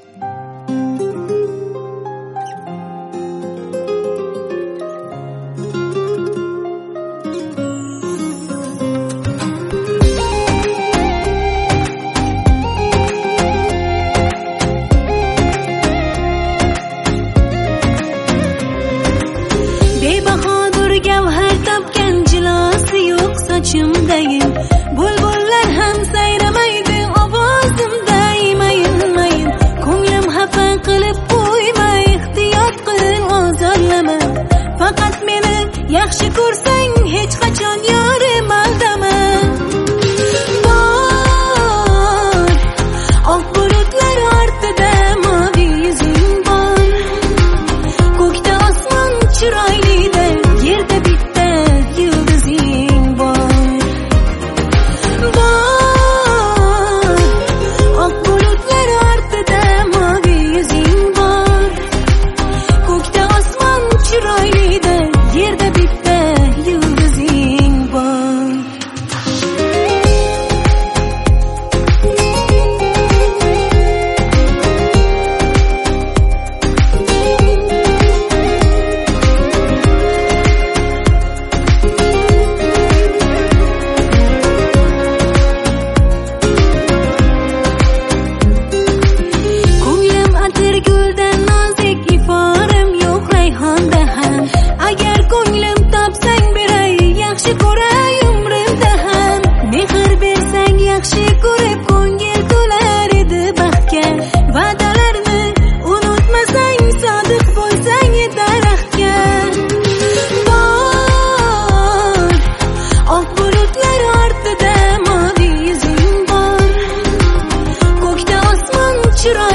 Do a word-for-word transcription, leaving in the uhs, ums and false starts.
Sochimdayim bulbullar ham sayramaydi, ovozimday mayin-mayin. Ko'nglim xafa qilib qo'yma, ehtiyot qil, ozorlama. Faqat meni yaxshi ko'rsang, hech qachon yorim aldama. Bor, oq bulutlar ortida moviy yuzing bor. Ko'kda osmon chiroylida, yerda bitta yulduzing bor. Should I